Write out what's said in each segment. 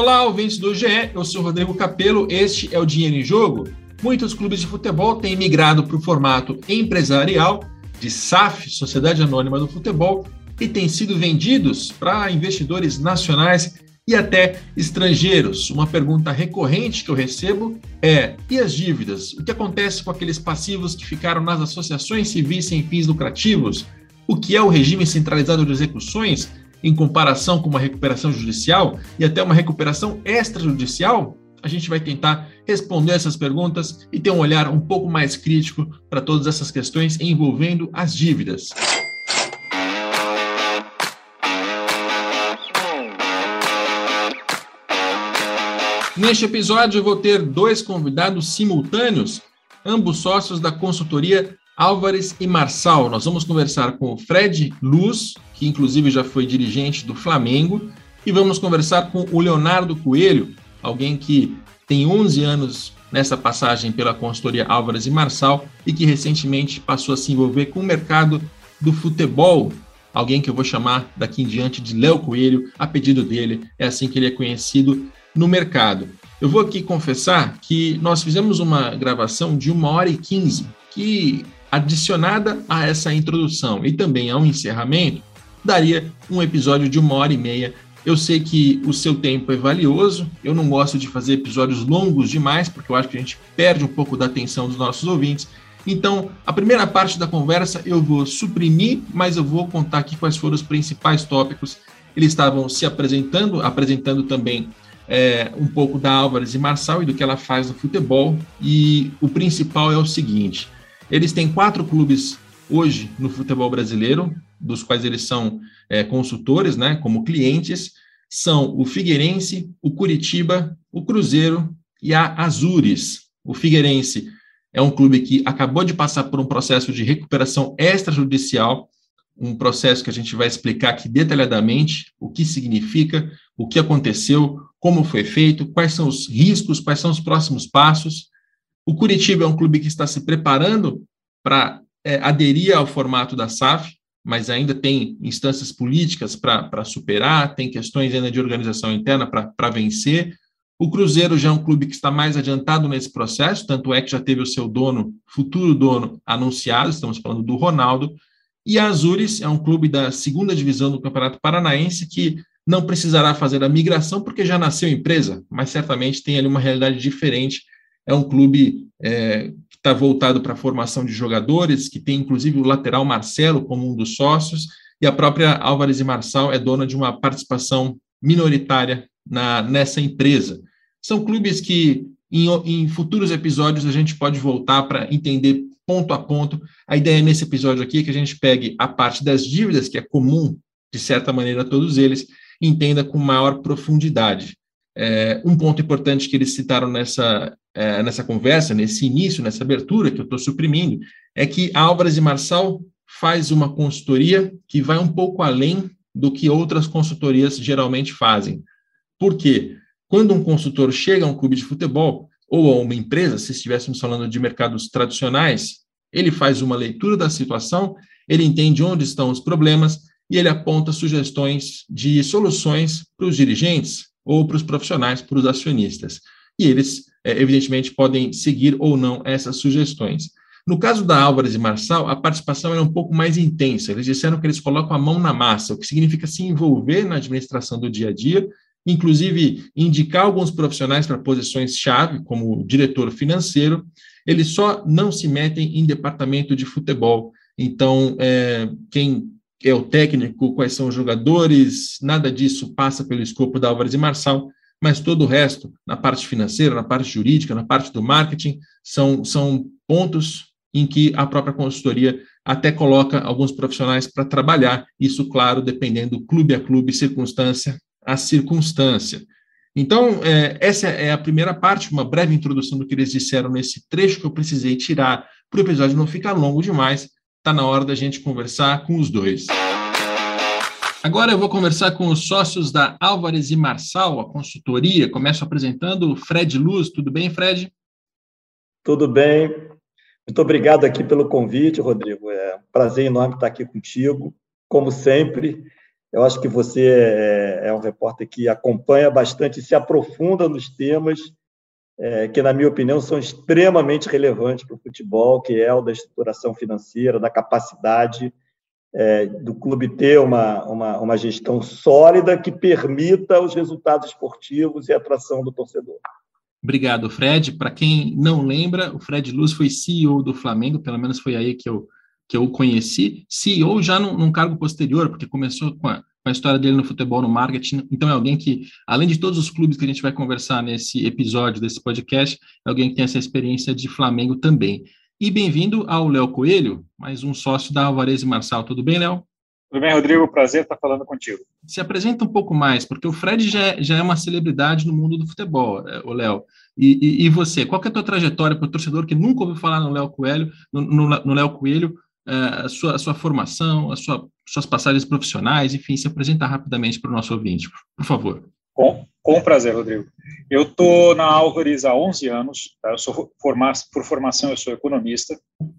Olá, ouvintes do GE, eu sou Rodrigo Capello, este é o Dinheiro em Jogo. Muitos clubes de futebol têm migrado para o formato empresarial de SAF, Sociedade Anônima do Futebol, e têm sido vendidos para investidores nacionais e até estrangeiros. Uma pergunta recorrente que eu recebo é: e as dívidas? O que acontece com aqueles passivos que ficaram nas associações civis sem fins lucrativos? O que é o regime centralizado de execuções em comparação com uma recuperação judicial e até uma recuperação extrajudicial? A gente vai tentar responder essas perguntas e ter um olhar um pouco mais crítico para todas essas questões envolvendo as dívidas. Neste episódio eu vou ter dois convidados simultâneos, ambos sócios da consultoria Álvares e Marçal. Nós vamos conversar com o Fred Luz, que inclusive já foi dirigente do Flamengo, e vamos conversar com o Leonardo Coelho, alguém que tem 11 anos nessa passagem pela consultoria Álvares e Marçal e que recentemente passou a se envolver com o mercado do futebol. Alguém que eu vou chamar daqui em diante de Léo Coelho, a pedido dele, é assim que ele é conhecido no mercado. Eu vou aqui confessar que nós fizemos uma gravação de 1h15, que adicionada a essa introdução e também ao encerramento, daria um episódio de 1h30. Eu sei que o seu tempo é valioso, eu não gosto de fazer episódios longos demais, porque eu acho que a gente perde um pouco da atenção dos nossos ouvintes. Então, a primeira parte da conversa eu vou suprimir, mas eu vou contar aqui quais foram os principais tópicos. Eles estavam se apresentando também um pouco da Álvares e Marçal e do que ela faz no futebol, e o principal é o seguinte: eles têm 4 clubes hoje no futebol brasileiro, dos quais eles são consultores, né, como clientes. São o Figueirense, o Curitiba, o Cruzeiro e a Azures. O Figueirense é um clube que acabou de passar por um processo de recuperação extrajudicial, um processo que a gente vai explicar aqui detalhadamente o que significa, o que aconteceu, como foi feito, quais são os riscos, quais são os próximos passos. O Curitiba é um clube que está se preparando para aderir ao formato da SAF, mas ainda tem instâncias políticas para superar, tem questões ainda de organização interna para vencer. O Cruzeiro já é um clube que está mais adiantado nesse processo, tanto é que já teve o seu dono, futuro dono, anunciado, estamos falando do Ronaldo. E a Azures é um clube da 2ª divisão do Campeonato Paranaense que não precisará fazer a migração porque já nasceu empresa, mas certamente tem ali uma realidade diferente. É um clube que está voltado para a formação de jogadores, que tem inclusive o lateral Marcelo como um dos sócios, e a própria Álvares e Marçal é dona de uma participação minoritária nessa empresa. São clubes que em futuros episódios a gente pode voltar para entender ponto a ponto. A ideia nesse episódio aqui é que a gente pegue a parte das dívidas, que é comum, de certa maneira, a todos eles, e entenda com maior profundidade. Um ponto importante que eles citaram nessa conversa, nesse início, nessa abertura, que eu estou suprimindo, é que a Álvares e Marçal faz uma consultoria que vai um pouco além do que outras consultorias geralmente fazem. Por quê? Quando um consultor chega a um clube de futebol ou a uma empresa, se estivéssemos falando de mercados tradicionais, ele faz uma leitura da situação, ele entende onde estão os problemas e ele aponta sugestões de soluções para os dirigentes ou para os profissionais, para os acionistas. E eles, evidentemente, podem seguir ou não essas sugestões. No caso da Álvares e Marçal, a participação é um pouco mais intensa. Eles disseram que eles colocam a mão na massa, o que significa se envolver na administração do dia a dia, inclusive indicar alguns profissionais para posições-chave, como diretor financeiro. Eles só não se metem em departamento de futebol. Então, quem é o técnico, quais são os jogadores, nada disso passa pelo escopo da Álvares e Marçal, mas todo o resto, na parte financeira, na parte jurídica, na parte do marketing, são pontos em que a própria consultoria até coloca alguns profissionais para trabalhar, isso, claro, dependendo clube a clube, circunstância a circunstância. Então, essa é a primeira parte, uma breve introdução do que eles disseram nesse trecho que eu precisei tirar para o episódio não ficar longo demais. Está na hora da gente conversar com os dois. Agora eu vou conversar com os sócios da Álvares e Marçal, a consultoria. Começo apresentando o Fred Luz. Tudo bem, Fred? Tudo bem. Muito obrigado aqui pelo convite, Rodrigo. É um prazer enorme estar aqui contigo, como sempre. Eu acho que você é um repórter que acompanha bastante e se aprofunda nos temas que, na minha opinião, são extremamente relevantes para o futebol, que é o da estruturação financeira, da capacidade do clube ter uma gestão sólida que permita os resultados esportivos e a atração do torcedor. Obrigado, Fred. Para quem não lembra, o Fred Luz foi CEO do Flamengo, pelo menos foi aí que eu o conheci. CEO já num cargo posterior, porque começou com a história dele no futebol, no marketing. Então é alguém que, além de todos os clubes que a gente vai conversar nesse episódio desse podcast, é alguém que tem essa experiência de Flamengo também. E bem-vindo ao Léo Coelho, mais um sócio da Alvarez e Marçal. Tudo bem, Léo? Tudo bem, Rodrigo? Prazer estar falando contigo. Se apresenta um pouco mais, porque o Fred já é uma celebridade no mundo do futebol, o Léo. E você, qual que é a tua trajetória para o torcedor que nunca ouviu falar no Léo Coelho, no Léo Coelho, a sua formação, suas passagens profissionais, enfim, se apresenta rapidamente para o nosso ouvinte, por favor. Com prazer, Rodrigo. Eu estou na Álvares há 11 anos, tá? Eu sou por formação, eu sou economista.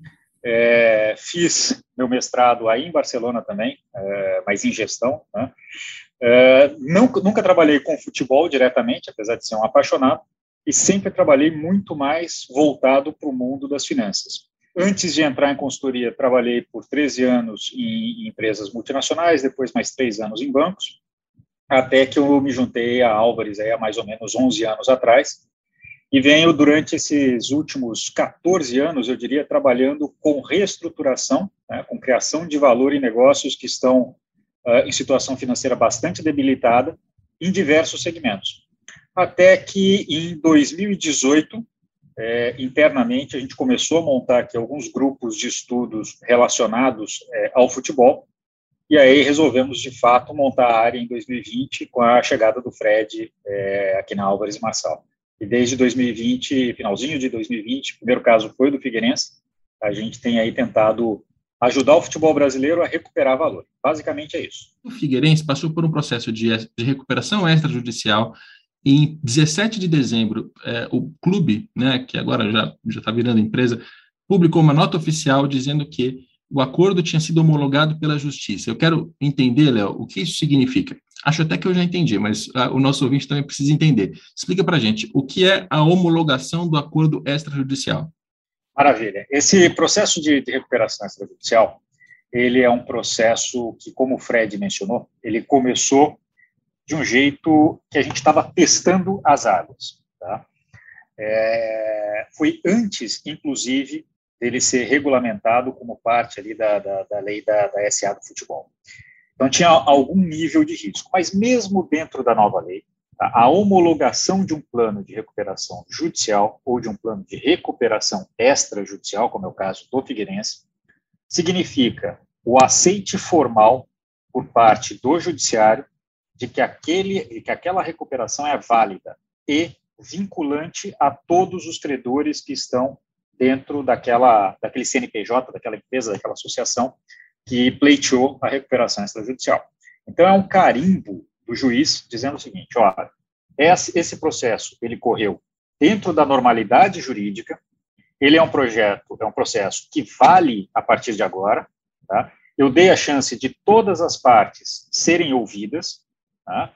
Fiz meu mestrado aí em Barcelona também, mas em gestão, né? Nunca trabalhei com futebol diretamente, apesar de ser um apaixonado, e sempre trabalhei muito mais voltado para o mundo das finanças. Antes de entrar em consultoria, trabalhei por 13 anos em empresas multinacionais, depois mais 3 anos em bancos, até que eu me juntei à Álvares aí há mais ou menos 11 anos atrás, e venho, durante esses últimos 14 anos, eu diria, trabalhando com reestruturação, né, com criação de valor em negócios que estão em situação financeira bastante debilitada, em diversos segmentos. Até que, em 2018, internamente, a gente começou a montar aqui alguns grupos de estudos relacionados ao futebol, e aí resolvemos, de fato, montar a área em 2020, com a chegada do Fred aqui na Álvares e Marçal. E desde 2020, finalzinho de 2020, o primeiro caso foi do Figueirense, a gente tem aí tentado ajudar o futebol brasileiro a recuperar valor. Basicamente é isso. O Figueirense passou por um processo de recuperação extrajudicial. Em 17 de dezembro, o clube, né, que agora já está virando empresa, publicou uma nota oficial dizendo que o acordo tinha sido homologado pela Justiça. Eu quero entender, Léo, o que isso significa. Acho até que eu já entendi, mas o nosso ouvinte também precisa entender. Explica para a gente, o que é a homologação do acordo extrajudicial? Maravilha. Esse processo de recuperação extrajudicial, ele é um processo que, como o Fred mencionou, ele começou de um jeito que a gente estava testando as águas. Tá? Foi antes, inclusive, dele ser regulamentado como parte ali da lei da SA do futebol. Então, tinha algum nível de risco. Mas mesmo dentro da nova lei, a homologação de um plano de recuperação judicial ou de um plano de recuperação extrajudicial, como é o caso do Figueirense, significa o aceite formal por parte do judiciário de que aquela recuperação é válida e vinculante a todos os credores que estão dentro daquele CNPJ, daquela empresa, daquela associação que pleiteou a recuperação extrajudicial. Então, é um carimbo do juiz dizendo o seguinte, olha, esse processo, ele correu dentro da normalidade jurídica, ele é um processo que vale a partir de agora, tá? Eu dei a chance de todas as partes serem ouvidas, tá?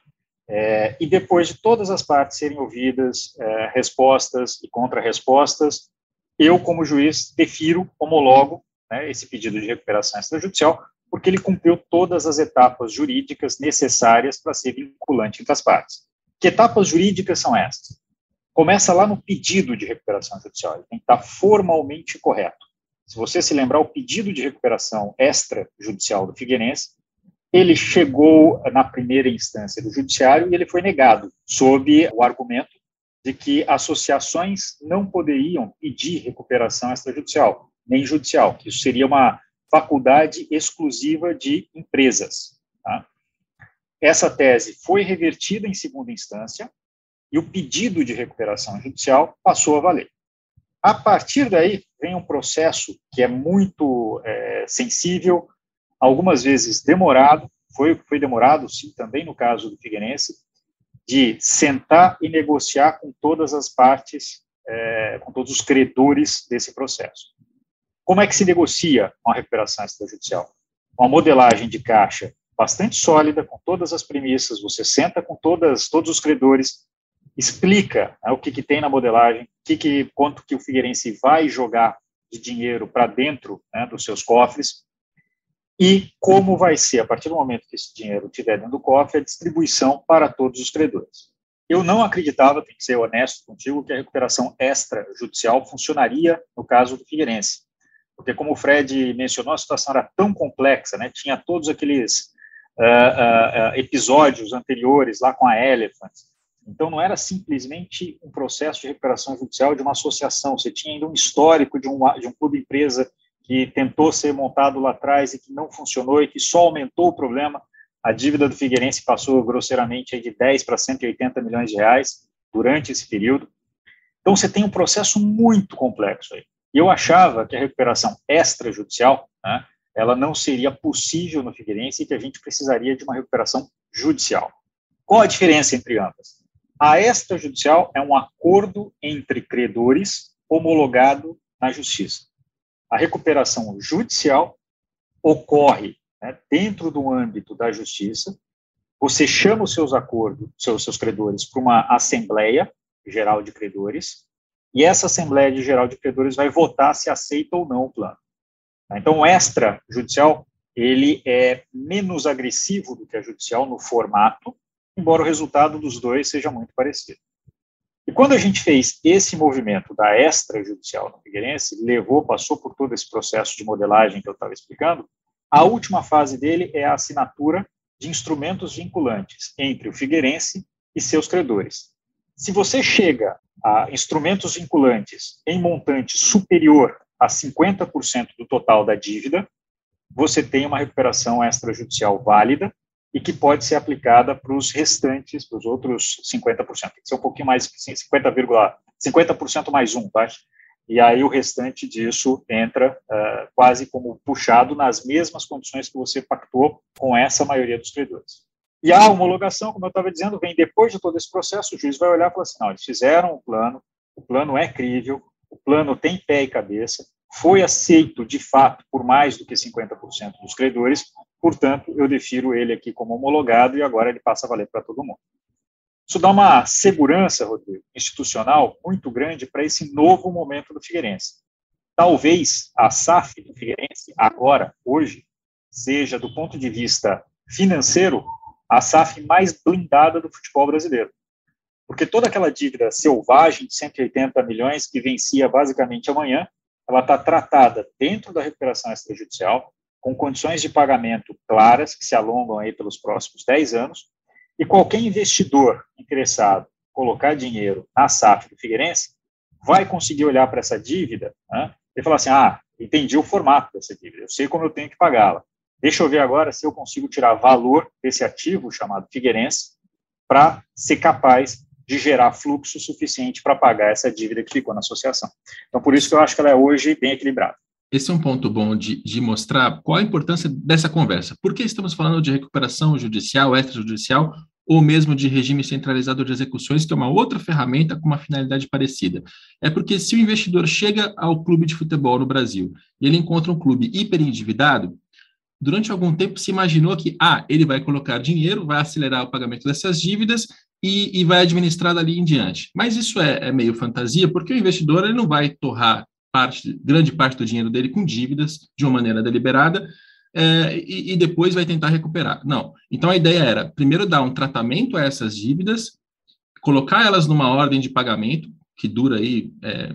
E depois de todas as partes serem ouvidas, respostas e contra-respostas, eu, como juiz, defiro, homologo, né, esse pedido de recuperação extrajudicial, porque ele cumpriu todas as etapas jurídicas necessárias para ser vinculante entre as partes. Que etapas jurídicas são essas? Começa lá no pedido de recuperação judicial, ele tem que estar formalmente correto. Se você se lembrar, o pedido de recuperação extrajudicial do Figueirense, ele chegou na primeira instância do judiciário e ele foi negado, sob o argumento de que associações não poderiam pedir recuperação extrajudicial, nem judicial, que isso seria uma faculdade exclusiva de empresas. Tá? Essa tese foi revertida em segunda instância e o pedido de recuperação judicial passou a valer. A partir daí, vem um processo que é muito sensível, algumas vezes demorado, foi demorado, sim, também no caso do Figueirense, de sentar e negociar com todas as partes, com todos os credores desse processo. Como é que se negocia uma recuperação extrajudicial? Uma modelagem de caixa bastante sólida, com todas as premissas, você senta com todos os credores, explica, né, o que tem na modelagem, quanto que o Figueirense vai jogar de dinheiro para dentro, né, dos seus cofres, e como vai ser, a partir do momento que esse dinheiro estiver dentro do cofre, a distribuição para todos os credores. Eu não acreditava, tenho que ser honesto contigo, que a recuperação extrajudicial funcionaria no caso do Figueirense, porque como o Fred mencionou, a situação era tão complexa, né, tinha todos aqueles episódios anteriores lá com a Elephant. Então, não era simplesmente um processo de recuperação judicial de uma associação, você tinha ainda um histórico de um clube-empresa que tentou ser montado lá atrás e que não funcionou e que só aumentou o problema. A dívida do Figueirense passou grosseiramente de 10 para 180 milhões de reais durante esse período. Então, você tem um processo muito complexo aí. E eu achava que a recuperação extrajudicial, né, ela não seria possível no Figueirense e que a gente precisaria de uma recuperação judicial. Qual a diferença entre ambas? A extrajudicial é um acordo entre credores homologado na justiça. A recuperação judicial ocorre, né, dentro do âmbito da justiça, você chama os seus credores para uma Assembleia Geral de Credores, e essa Assembleia Geral de Credores vai votar se aceita ou não o plano. Então, o extrajudicial, ele é menos agressivo do que a judicial no formato, embora o resultado dos dois seja muito parecido. E quando a gente fez esse movimento da extrajudicial no Figueirense, passou por todo esse processo de modelagem que eu estava explicando, a última fase dele é a assinatura de instrumentos vinculantes entre o Figueirense e seus credores. Se você chega a instrumentos vinculantes em montante superior a 50% do total da dívida, você tem uma recuperação extrajudicial válida e que pode ser aplicada para os restantes, para os outros 50%. Tem que ser um pouquinho mais, 50% mais um, tá? E aí o restante disso entra quase como puxado nas mesmas condições que você pactou com essa maioria dos credores. E a homologação, como eu estava dizendo, vem depois de todo esse processo, o juiz vai olhar e falar assim, não, eles fizeram o plano é crível, o plano tem pé e cabeça, foi aceito, de fato, por mais do que 50% dos credores, portanto, eu defiro ele aqui como homologado e agora ele passa a valer para todo mundo. Isso dá uma segurança, Rodrigo, institucional muito grande para esse novo momento do Figueirense. Talvez a SAF do Figueirense, agora, hoje, seja, do ponto de vista financeiro, a SAF mais blindada do futebol brasileiro. Porque toda aquela dívida selvagem de 180 milhões que vencia basicamente amanhã, ela está tratada dentro da recuperação extrajudicial, com condições de pagamento claras, que se alongam aí pelos próximos 10 anos, e qualquer investidor interessado em colocar dinheiro na SAF do Figueirense vai conseguir olhar para essa dívida, né, e falar assim, entendi o formato dessa dívida, eu sei como eu tenho que pagá-la. Deixa eu ver agora se eu consigo tirar valor desse ativo chamado Figueirense para ser capaz de gerar fluxo suficiente para pagar essa dívida que ficou na associação. Então, por isso que eu acho que ela é hoje bem equilibrada. Esse é um ponto bom de mostrar qual a importância dessa conversa. Por que estamos falando de recuperação judicial, extrajudicial, ou mesmo de regime centralizado de execuções, que é uma outra ferramenta com uma finalidade parecida? É porque se o investidor chega ao clube de futebol no Brasil e ele encontra um clube hiperendividado, durante algum tempo se imaginou que ele vai colocar dinheiro, vai acelerar o pagamento dessas dívidas e vai administrar dali em diante. Mas isso é meio fantasia, porque o investidor ele não vai torrar grande parte do dinheiro dele com dívidas de uma maneira deliberada e depois vai tentar recuperar. Não. Então a ideia era, primeiro, dar um tratamento a essas dívidas, colocar elas numa ordem de pagamento, que dura aí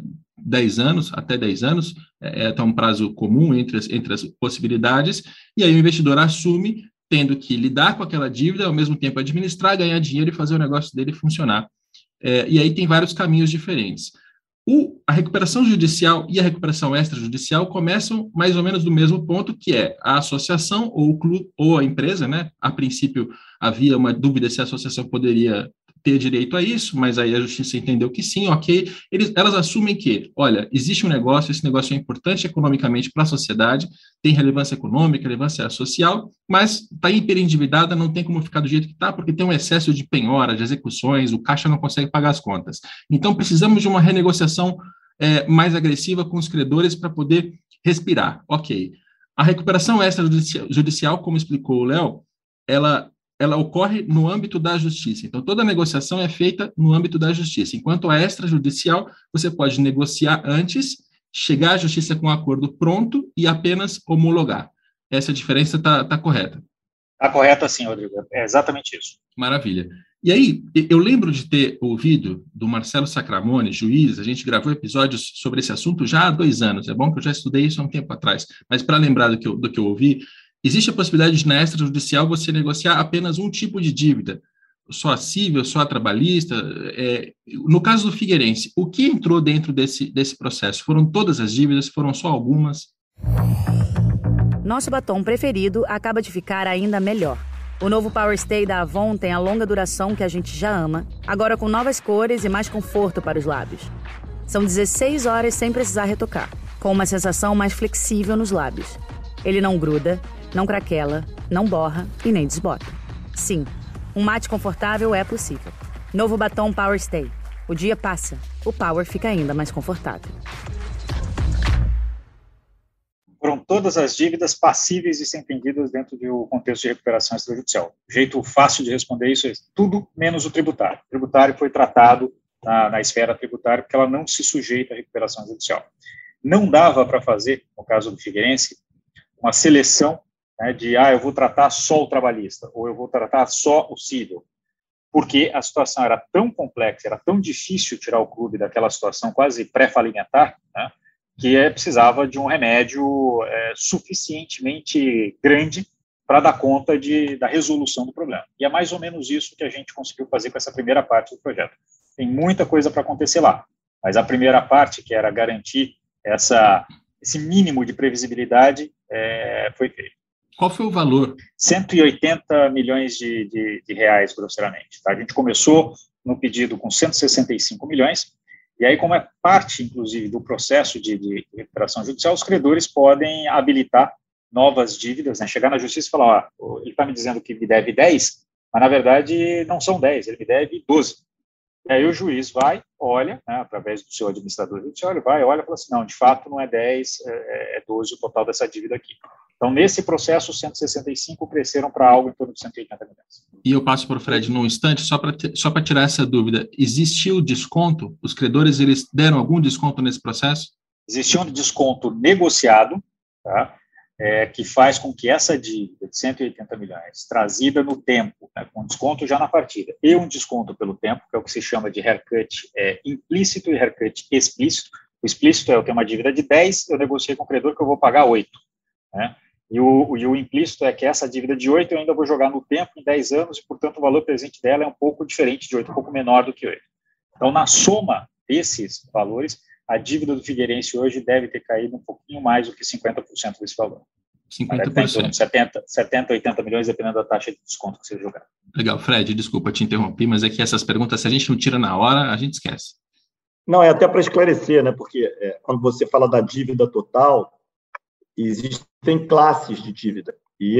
10 anos, até 10 anos, é um prazo comum entre as possibilidades, e aí o investidor assume tendo que lidar com aquela dívida, ao mesmo tempo administrar, ganhar dinheiro e fazer o negócio dele funcionar. E aí tem vários caminhos diferentes. A recuperação judicial e a recuperação extrajudicial começam mais ou menos do mesmo ponto, que é a associação ou o clube ou a empresa, né? A princípio havia uma dúvida se a associação poderia ter direito a isso, mas aí a justiça entendeu que sim, ok. Elas assumem que, olha, existe um negócio, esse negócio é importante economicamente para a sociedade, tem relevância econômica, relevância social, mas está hiperendividada, não tem como ficar do jeito que está, porque tem um excesso de penhora, de execuções, o caixa não consegue pagar as contas. Então, precisamos de uma renegociação mais agressiva com os credores para poder respirar. Ok. A recuperação extrajudicial, como explicou o Léo, ela ocorre no âmbito da justiça. Então, toda negociação é feita no âmbito da justiça. Enquanto a extrajudicial, você pode negociar antes, chegar à justiça com um acordo pronto e apenas homologar. Essa diferença está correta? Está correta, sim, Rodrigo. É exatamente isso. Maravilha. E aí, eu lembro de ter ouvido do Marcelo Sacramone, juiz, a gente gravou episódios sobre esse assunto já há 2 anos. É bom que eu já estudei isso há um tempo atrás. Mas para lembrar do que eu ouvi, existe a possibilidade de, na extrajudicial, você negociar apenas um tipo de dívida, só a civil, só a trabalhista. No caso do Figueirense, o que entrou dentro desse processo? Foram todas as dívidas? Foram só algumas? Nosso batom preferido acaba de ficar ainda melhor. O novo Power Stay da Avon tem a longa duração que a gente já ama, agora com novas cores e mais conforto para os lábios. São 16 horas sem precisar retocar, com uma sensação mais flexível nos lábios. Ele não gruda, não craquela, não borra e nem desbota. Sim, um mate confortável é possível. Novo batom Power Stay. O dia passa, o Power fica ainda mais confortável. Foram todas as dívidas passíveis de ser entendidas dentro do contexto de recuperação extrajudicial. O jeito fácil de responder isso é tudo menos o tributário. O tributário foi tratado na esfera tributária porque ela não se sujeita à recuperação judicial. Não dava para fazer, no caso do Figueirense, uma seleção, né, de, eu vou tratar só o trabalhista, ou eu vou tratar só o civil, porque a situação era tão complexa, era tão difícil tirar o clube daquela situação quase pré-falimentar, né, que precisava de um remédio suficientemente grande para dar conta da resolução do problema. E é mais ou menos isso que a gente conseguiu fazer com essa primeira parte do projeto. Tem muita coisa para acontecer lá, mas a primeira parte, que era garantir esse mínimo de previsibilidade, foi feito. Qual foi o valor? 180 milhões de reais, grosseiramente. Tá? A gente começou no pedido com 165 milhões, e aí, como é parte, inclusive, do processo de recuperação judicial, os credores podem habilitar novas dívidas, né? Chegar na justiça e falar, ele está me dizendo que me deve 10, mas, na verdade, não são 10, ele me deve 12. E aí o juiz vai, olha, né, através do seu administrador judicial, ele vai, olha e fala assim, não, de fato, não é 10, é 12 o total dessa dívida aqui. Então, nesse processo, os 165 cresceram para algo em torno de 180 milhões. E eu passo para o Fred num instante, só para tirar essa dúvida. Existiu desconto? Os credores, eles deram algum desconto nesse processo? Existiu um desconto negociado, tá, que faz com que essa dívida de 180 milhões, trazida no tempo, né, com desconto já na partida, e um desconto pelo tempo, que é o que se chama de haircut implícito e haircut explícito. O explícito eu tenho uma dívida de 10, eu negociei com o credor que eu vou pagar 8, né? E o implícito é que essa dívida de 8 eu ainda vou jogar no tempo em 10 anos e, portanto, o valor presente dela é um pouco diferente de 8, um pouco menor do que 8. Então, na soma desses valores, a dívida do Figueirense hoje deve ter caído um pouquinho mais do que 50% desse valor. 50%. Deve estar em torno de 70, 80 milhões, dependendo da taxa de desconto que você jogar. Legal. Fred, desculpa te interromper, mas é que essas perguntas, se a gente não tira na hora, a gente esquece. Não, é até para esclarecer, né? Porque quando você fala da dívida total, existem classes de dívida. E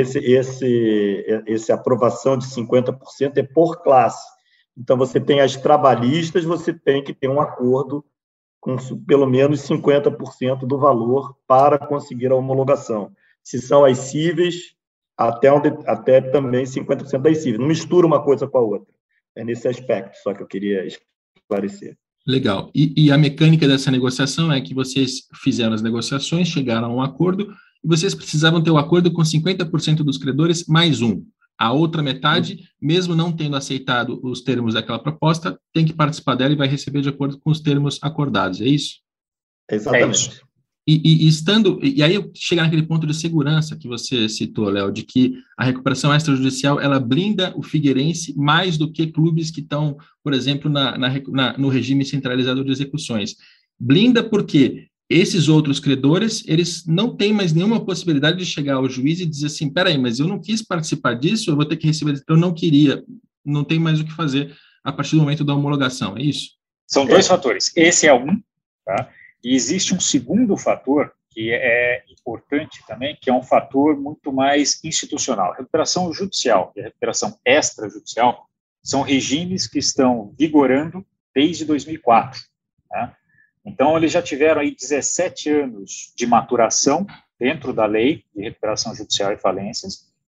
essa aprovação de 50% é por classe. Então, você tem as trabalhistas, você tem que ter um acordo com pelo menos 50% do valor para conseguir a homologação. Se são as cíveis, até também 50% das cíveis. Não mistura uma coisa com a outra. É nesse aspecto só que eu queria esclarecer. Legal. E a mecânica dessa negociação é que vocês fizeram as negociações, chegaram a um acordo, e vocês precisavam ter o acordo com 50% dos credores mais um. A outra metade, mesmo não tendo aceitado os termos daquela proposta, tem que participar dela e vai receber de acordo com os termos acordados, é isso? Exatamente. É isso. E aí eu chegar naquele ponto de segurança que você citou, Léo, de que a recuperação extrajudicial, ela blinda o Figueirense mais do que clubes que estão, por exemplo, no regime centralizado de execuções. Blinda porque esses outros credores, eles não têm mais nenhuma possibilidade de chegar ao juiz e dizer assim, peraí, mas eu não quis participar disso, eu vou ter que receber, eu não queria, não tem mais o que fazer a partir do momento da homologação, é isso? São dois fatores. Esse é um, tá? E existe um segundo fator que é importante também, que é um fator muito mais institucional. A recuperação judicial e a recuperação extrajudicial são regimes que estão vigorando desde 2004. Tá? Então, eles já tiveram aí 17 anos de maturação dentro da lei de recuperação judicial e falências,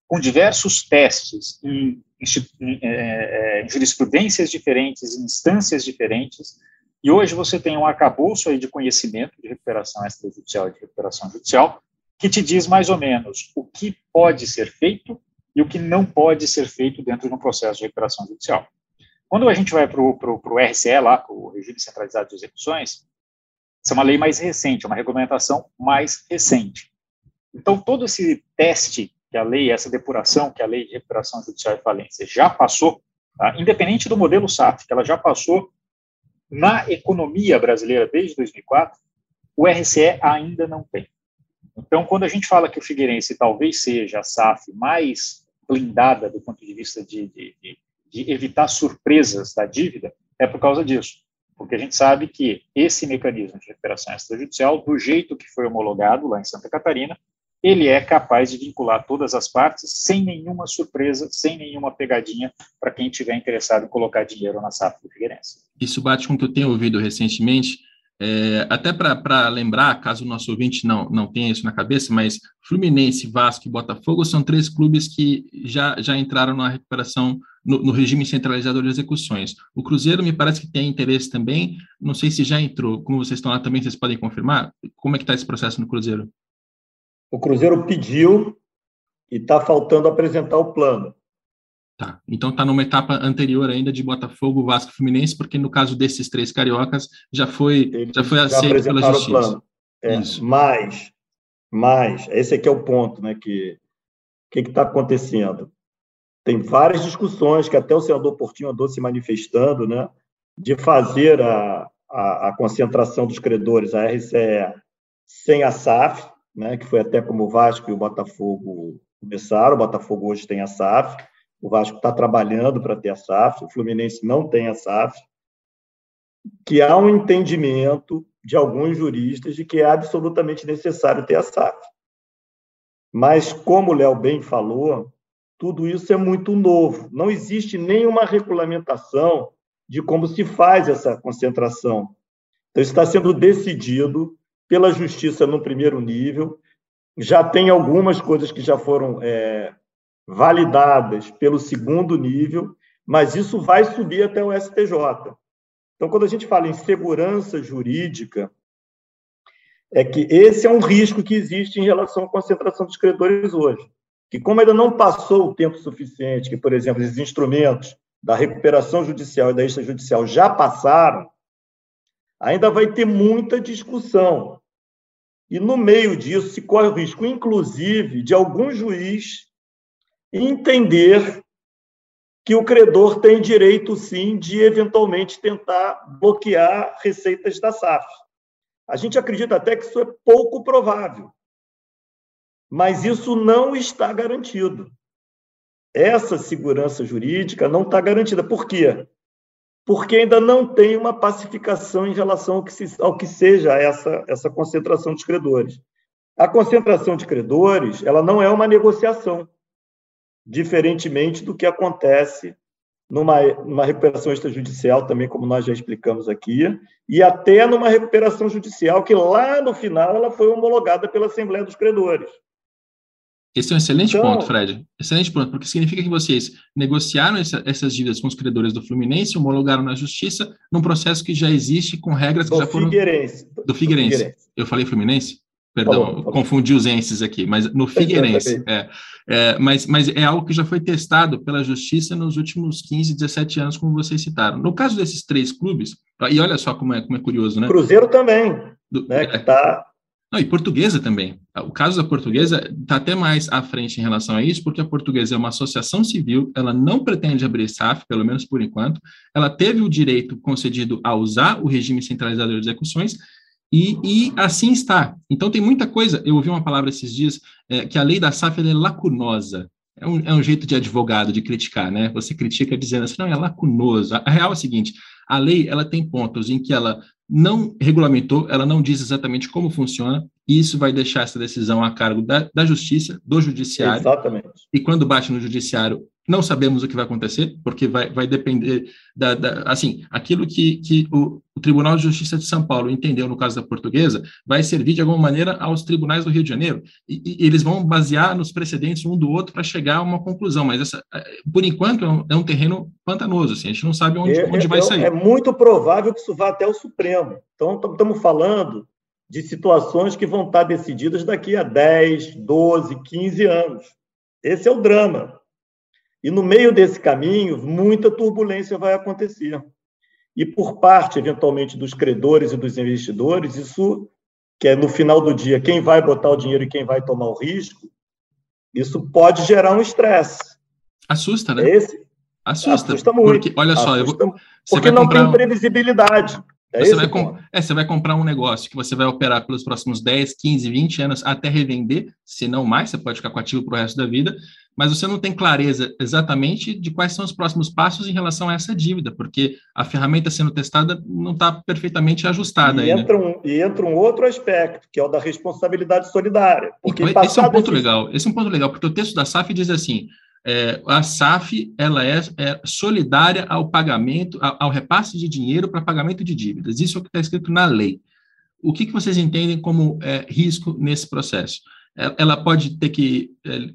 com diversos testes em jurisprudências diferentes, em instâncias diferentes, e hoje você tem um arcabouço aí de conhecimento de recuperação extrajudicial e de recuperação judicial, que te diz mais ou menos o que pode ser feito e o que não pode ser feito dentro de um processo de recuperação judicial. Quando a gente vai para o RCE, lá, para o Regime Centralizado de Execuções, isso é uma lei mais recente, uma regulamentação mais recente. Então, todo esse teste que a lei, essa depuração que a Lei de Recuperação Judicial e Falência já passou, tá? Independente do modelo SAF, que ela já passou na economia brasileira desde 2004, o RCE ainda não tem. Então, quando a gente fala que o Figueirense talvez seja a SAF mais blindada do ponto de vista de evitar surpresas da dívida, é por causa disso. Porque a gente sabe que esse mecanismo de recuperação extrajudicial, do jeito que foi homologado lá em Santa Catarina, ele é capaz de vincular todas as partes sem nenhuma surpresa, sem nenhuma pegadinha para quem estiver interessado em colocar dinheiro na SAF do Figueirense. Isso bate com o que eu tenho ouvido recentemente, até para lembrar, caso o nosso ouvinte não tenha isso na cabeça, mas Fluminense, Vasco e Botafogo são 3 clubes que já entraram na recuperação no regime centralizado de execuções. O Cruzeiro me parece que tem interesse também, não sei se já entrou, como vocês estão lá também, vocês podem confirmar? Como é que está esse processo no Cruzeiro? O Cruzeiro pediu e está faltando apresentar o plano. Tá, então está numa etapa anterior ainda de Botafogo, Vasco e Fluminense, porque no caso desses 3 cariocas já foi aceito pela justiça. O plano. Mas esse aqui é o ponto, né? Que está acontecendo? Tem várias discussões que até o senador Portinho andou se manifestando, né? De fazer a concentração dos credores, a RCE, sem a SAF, né, que foi até como o Vasco e o Botafogo começaram. O Botafogo hoje tem a SAF, o Vasco está trabalhando para ter a SAF, o Fluminense não tem a SAF, que há um entendimento de alguns juristas de que é absolutamente necessário ter a SAF. Mas, como o Léo bem falou, tudo isso é muito novo. Não existe nenhuma regulamentação de como se faz essa concentração. Então, isso está sendo decidido pela Justiça no primeiro nível, já tem algumas coisas que já foram validadas pelo segundo nível, mas isso vai subir até o STJ. Então, quando a gente fala em segurança jurídica, é que esse é um risco que existe em relação à concentração dos credores hoje, que como ainda não passou o tempo suficiente, que, por exemplo, esses instrumentos da recuperação judicial e da extrajudicial já passaram, ainda vai ter muita discussão. E, no meio disso, se corre o risco, inclusive, de algum juiz entender que o credor tem direito, sim, de, eventualmente, tentar bloquear receitas da SAF. A gente acredita até que isso é pouco provável, mas isso não está garantido. Essa segurança jurídica não está garantida. Por quê? Porque ainda não tem uma pacificação em relação ao que seja essa concentração de credores. A concentração de credores, ela não é uma negociação, diferentemente do que acontece numa recuperação extrajudicial, também, como nós já explicamos aqui, e até numa recuperação judicial, que lá no final ela foi homologada pela Assembleia dos Credores. Esse é um excelente ponto, Fred. Excelente ponto, porque significa que vocês negociaram essas dívidas com os credores do Fluminense, homologaram na Justiça, num processo que já existe, com regras que já foram... Do Figueirense. Eu falei Fluminense? Perdão, confundi os enses aqui, mas no Figueirense. Mas é algo que já foi testado pela Justiça nos últimos 15, 17 anos, como vocês citaram. No caso desses 3 clubes, e olha só como é curioso, né? Cruzeiro também, né, que está... Não, e Portuguesa também. O caso da Portuguesa está até mais à frente em relação a isso, porque a Portuguesa é uma associação civil, ela não pretende abrir SAF, pelo menos por enquanto, ela teve o direito concedido a usar o regime centralizado de execuções, e assim está. Então tem muita coisa, eu ouvi uma palavra esses dias, que a lei da SAF ela é lacunosa. É um jeito de advogado de criticar, né? Você critica dizendo assim, não, é lacunoso. A real é a seguinte, a lei ela tem pontos em que ela não regulamentou, ela não diz exatamente como funciona, e isso vai deixar essa decisão a cargo da Justiça, do Judiciário. Exatamente. E quando bate no Judiciário, não sabemos o que vai acontecer, porque vai depender assim, aquilo que o Tribunal de Justiça de São Paulo entendeu no caso da Portuguesa, vai servir de alguma maneira aos tribunais do Rio de Janeiro, e eles vão basear nos precedentes um do outro para chegar a uma conclusão, mas por enquanto é um terreno pantanoso, assim, a gente não sabe onde vai sair. É muito provável que isso vá até o Supremo. Então, estamos falando de situações que vão estar decididas daqui a 10, 12, 15 anos. Esse é o drama. E no meio desse caminho, muita turbulência vai acontecer. E por parte, eventualmente, dos credores e dos investidores, isso, que é no final do dia, quem vai botar o dinheiro e quem vai tomar o risco, isso pode gerar um estresse. Assusta, né? Assusta muito. Porque, olha só, porque não tem previsibilidade. Você vai comprar um negócio que você vai operar pelos próximos 10, 15, 20 anos até revender, se não mais, você pode ficar com ativo para o resto da vida, mas você não tem clareza exatamente de quais são os próximos passos em relação a essa dívida, porque a ferramenta sendo testada não está perfeitamente ajustada. E entra um outro aspecto, que é o da responsabilidade solidária. Porque esse é um ponto legal. Esse é um ponto legal, porque o texto da SAF diz assim: a SAF ela é solidária ao pagamento, ao repasse de dinheiro para pagamento de dívidas. Isso é o que está escrito na lei. O que vocês entendem como risco nesse processo? Ela pode ter que...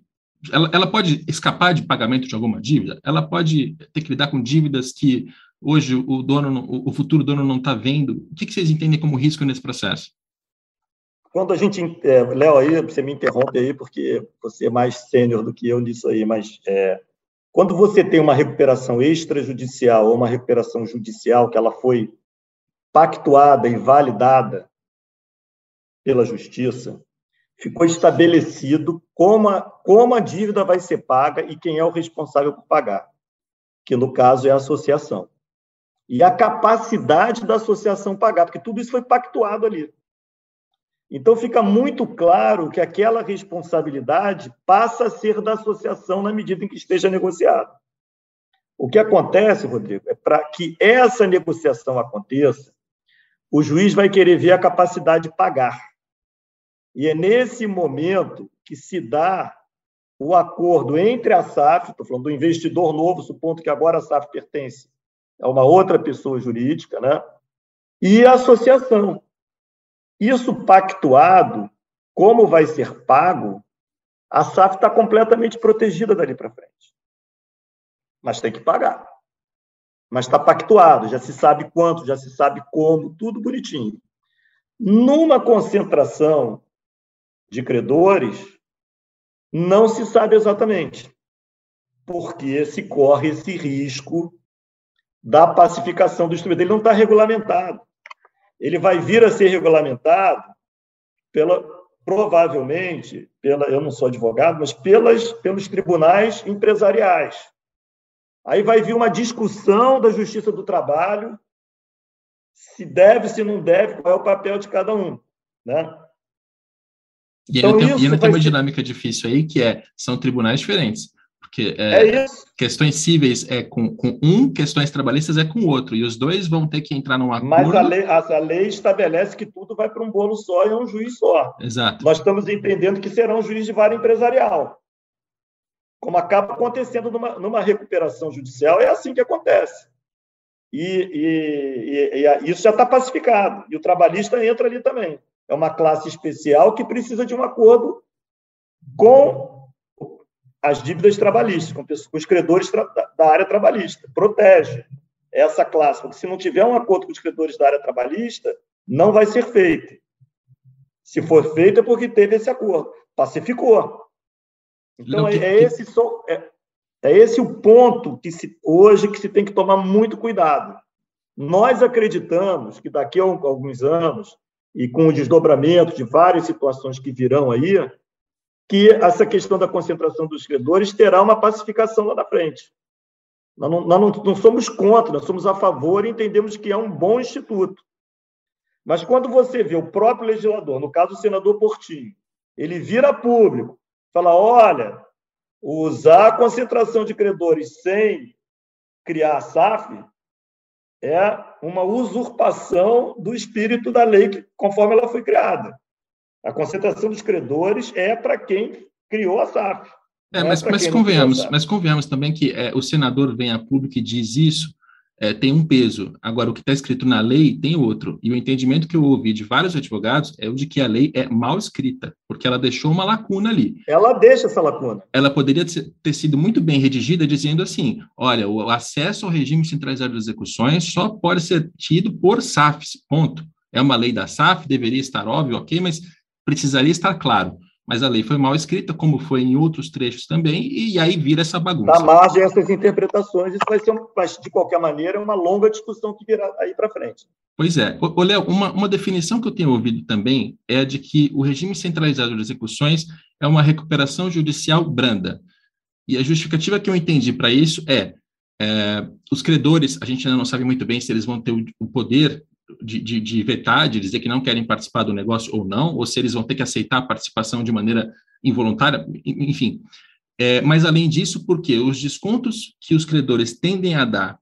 Ela pode escapar de pagamento de alguma dívida? Ela pode ter que lidar com dívidas que hoje o futuro dono não está vendo? O que vocês entendem como risco nesse processo? Quando a gente... Léo, aí você me interrompe aí, porque você é mais sênior do que eu nisso aí, mas quando você tem uma recuperação extrajudicial ou uma recuperação judicial que ela foi pactuada e validada pela Justiça, ficou estabelecido como a dívida vai ser paga e quem é o responsável por pagar, que no caso é a associação. E a capacidade da associação pagar, porque tudo isso foi pactuado ali. Então, fica muito claro que aquela responsabilidade passa a ser da associação na medida em que esteja negociado. O que acontece, Rodrigo, é para que essa negociação aconteça, o juiz vai querer ver a capacidade de pagar. E é nesse momento que se dá o acordo entre a SAF, estou falando do investidor novo, supondo que agora a SAF pertence a uma outra pessoa jurídica, né? E a associação. Isso pactuado, como vai ser pago, a SAF está completamente protegida dali para frente. Mas tem que pagar. Mas está pactuado, já se sabe quanto, já se sabe como, tudo bonitinho. Numa concentração de credores, não se sabe exatamente, porque se corre esse risco da pacificação do instrumento. Ele não está regulamentado. Ele vai vir a ser regulamentado provavelmente, eu não sou advogado, mas pelos tribunais empresariais. Aí vai vir uma discussão da Justiça do Trabalho, se deve, se não deve, qual é o papel de cada um, né? E ainda tem uma dinâmica difícil aí, que são tribunais diferentes. Porque questões cíveis é com um, questões trabalhistas é com o outro, e os dois vão ter que entrar num acordo. Mas a lei estabelece que tudo vai para um bolo só e é um juiz só. Exato. Nós estamos entendendo que será um juiz de vara empresarial. Como acaba acontecendo numa recuperação judicial, é assim que acontece. E isso já está pacificado, e o trabalhista entra ali também. É uma classe especial que precisa de um acordo com as dívidas trabalhistas, com os credores da área trabalhista. Protege essa classe, porque se não tiver um acordo com os credores da área trabalhista, não vai ser feito. Se for feito, é porque teve esse acordo. Pacificou. Então, é esse o ponto hoje que se tem que tomar muito cuidado. Nós acreditamos que daqui a alguns anos, e com o desdobramento de várias situações que virão aí, que essa questão da concentração dos credores terá uma pacificação lá na frente. Nós não somos contra, nós somos a favor e entendemos que é um bom instituto. Mas quando você vê o próprio legislador, no caso o senador Portinho, ele vira público, fala, olha, usar a concentração de credores sem criar a SAF é uma usurpação do espírito da lei conforme ela foi criada. A concentração dos credores é para quem criou a SAF. Mas convenhamos também que o senador vem a público e diz isso, tem um peso. Agora, o que está escrito na lei tem outro. E o entendimento que eu ouvi de vários advogados é o de que a lei é mal escrita, porque ela deixou uma lacuna ali. Ela deixa essa lacuna. Ela poderia ter sido muito bem redigida, dizendo assim, olha, o acesso ao regime centralizado de execuções só pode ser tido por SAFs, ponto. É uma lei da SAF, deveria estar óbvio, ok, mas precisaria estar claro. Mas a lei foi mal escrita, como foi em outros trechos também, e aí vira essa bagunça. Dá margem a essas interpretações, isso vai ser, de qualquer maneira, uma longa discussão que virá aí para frente. Pois é. Léo, uma definição que eu tenho ouvido também é a de que o regime centralizado de execuções é uma recuperação judicial branda. E a justificativa que eu entendi para isso os credores, a gente ainda não sabe muito bem se eles vão ter o poder de vetar, de dizer que não querem participar do negócio ou não, ou se eles vão ter que aceitar a participação de maneira involuntária, enfim. Mas, além disso, porque os descontos que os credores tendem a dar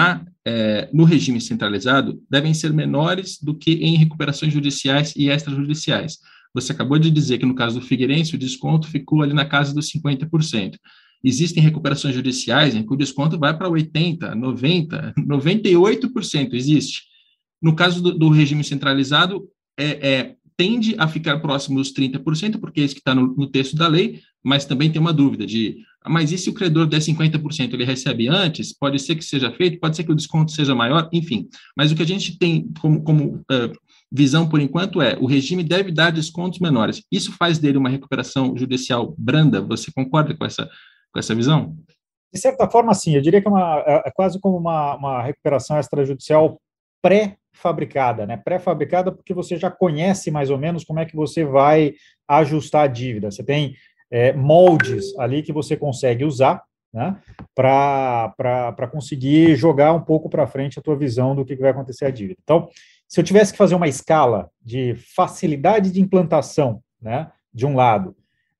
no regime centralizado devem ser menores do que em recuperações judiciais e extrajudiciais. Você acabou de dizer que, no caso do Figueirense, o desconto ficou ali na casa dos 50%. Existem recuperações judiciais em que o desconto vai para 80%, 90%, 98% existe. No caso do regime centralizado, tende a ficar próximo dos 30%, porque é isso que está no texto da lei, mas também tem uma dúvida mas e se o credor der 50%, ele recebe antes? Pode ser que seja feito, pode ser que o desconto seja maior, enfim. Mas o que a gente tem como visão, por enquanto, o regime deve dar descontos menores. Isso faz dele uma recuperação judicial branda? Você concorda com essa visão? De certa forma, sim. Eu diria que é quase como uma recuperação extrajudicial pré-fabricada, né? Pré-fabricada porque você já conhece mais ou menos como é que você vai ajustar a dívida. Você tem moldes ali que você consegue usar, né, para conseguir jogar um pouco para frente a tua visão do que vai acontecer a dívida. Então, se eu tivesse que fazer uma escala de facilidade de implantação, né, de um lado,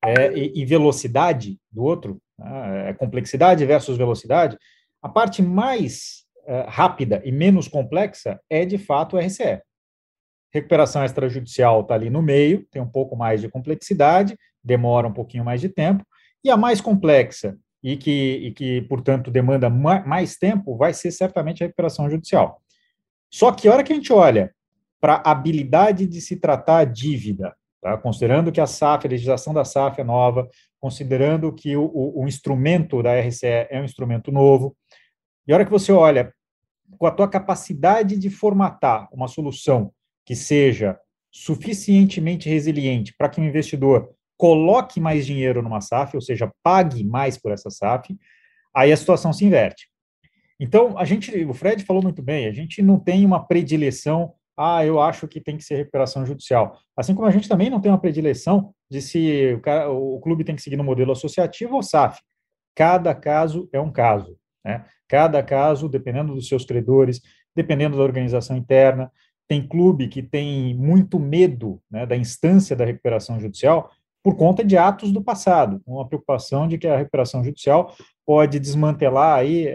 e velocidade do outro, complexidade versus velocidade, a parte mais rápida e menos complexa é, de fato, o RCE. Recuperação extrajudicial está ali no meio, tem um pouco mais de complexidade, demora um pouquinho mais de tempo, e a mais complexa e que portanto, demanda mais tempo, vai ser certamente a recuperação judicial. Só que a hora que a gente olha para a habilidade de se tratar a dívida, tá? Considerando que a legislação da SAF é nova, considerando que o instrumento da RCE é um instrumento novo, e a hora que você olha com a tua capacidade de formatar uma solução que seja suficientemente resiliente para que o investidor coloque mais dinheiro numa SAF, ou seja, pague mais por essa SAF, aí a situação se inverte. Então, o Fred falou muito bem, a gente não tem uma predileção, eu acho que tem que ser recuperação judicial. Assim como a gente também não tem uma predileção de se o clube tem que seguir no modelo associativo ou SAF. Cada caso é um caso, né? Cada caso, dependendo dos seus credores, dependendo da organização interna. Tem clube que tem muito medo, né, da instância da recuperação judicial por conta de atos do passado, com a preocupação de que a recuperação judicial pode desmantelar aí,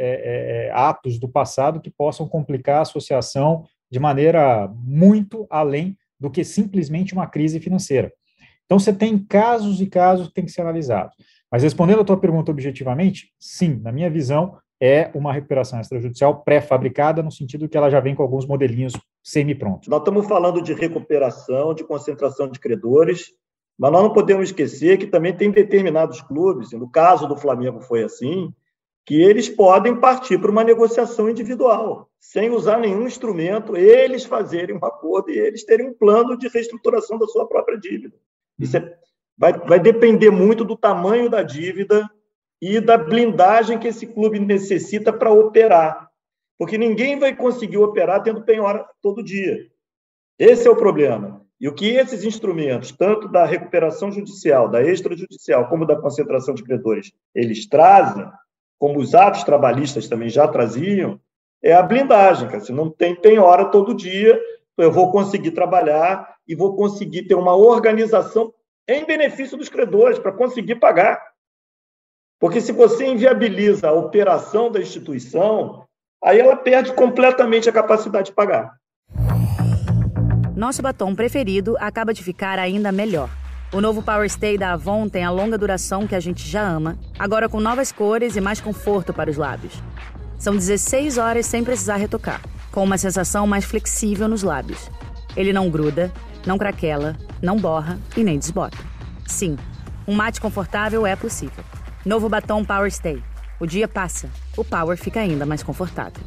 atos do passado que possam complicar a associação de maneira muito além do que simplesmente uma crise financeira. Então, você tem casos e casos que têm que ser analisados. Mas, respondendo a tua pergunta objetivamente, sim, na minha visão, é uma recuperação extrajudicial pré-fabricada, no sentido que ela já vem com alguns modelinhos semi-prontos. Nós estamos falando de recuperação, de concentração de credores, mas nós não podemos esquecer que também tem determinados clubes, no caso do Flamengo foi assim, que eles podem partir para uma negociação individual, sem usar nenhum instrumento, eles fazerem um acordo e eles terem um plano de reestruturação da sua própria dívida. Isso vai depender muito do tamanho da dívida e da blindagem que esse clube necessita para operar. Porque ninguém vai conseguir operar tendo penhora todo dia. Esse é o problema. E o que esses instrumentos, tanto da recuperação judicial, da extrajudicial, como da concentração de credores, eles trazem, como os atos trabalhistas também já traziam, é a blindagem. Cara. Se não tem penhora todo dia, eu vou conseguir trabalhar e vou conseguir ter uma organização em benefício dos credores, para conseguir pagar. Porque se você inviabiliza a operação da instituição, aí ela perde completamente a capacidade de pagar. Nosso batom preferido acaba de ficar ainda melhor. O novo Power Stay da Avon tem a longa duração que a gente já ama, agora com novas cores e mais conforto para os lábios. São 16 horas sem precisar retocar, com uma sensação mais flexível nos lábios. Ele não gruda, não craquela, não borra e nem desbota. Sim, um mate confortável é possível. Novo batom Power Stay. O dia passa, o Power fica ainda mais confortável.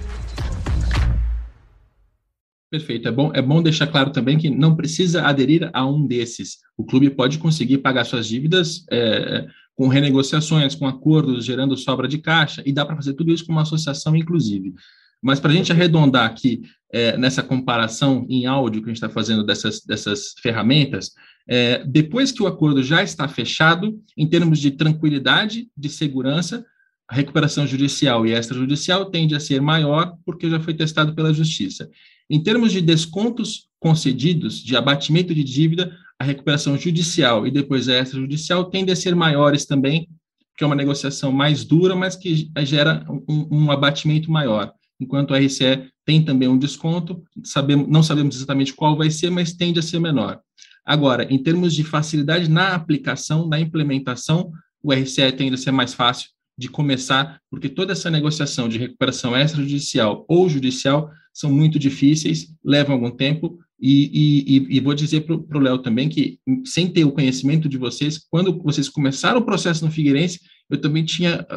Perfeito. É bom deixar claro também que não precisa aderir a um desses. O clube pode conseguir pagar suas dívidas com renegociações, com acordos, gerando sobra de caixa, e dá para fazer tudo isso com uma associação, inclusive. Mas para a gente arredondar aqui, nessa comparação em áudio que a gente está fazendo dessas ferramentas, depois que o acordo já está fechado, em termos de tranquilidade, de segurança, a recuperação judicial e extrajudicial tende a ser maior porque já foi testado pela Justiça. Em termos de descontos concedidos, de abatimento de dívida, a recuperação judicial e depois a extrajudicial tendem a ser maiores também, porque é uma negociação mais dura, mas que gera um abatimento maior. Enquanto a RCE tem também um desconto, não sabemos exatamente qual vai ser, mas tende a ser menor. Agora, em termos de facilidade na aplicação, na implementação, o RCE tende a ser mais fácil de começar, porque toda essa negociação de recuperação extrajudicial ou judicial são muito difíceis, levam algum tempo, e vou dizer para o Léo também que, sem ter o conhecimento de vocês, quando vocês começaram o processo no Figueirense, eu também tinha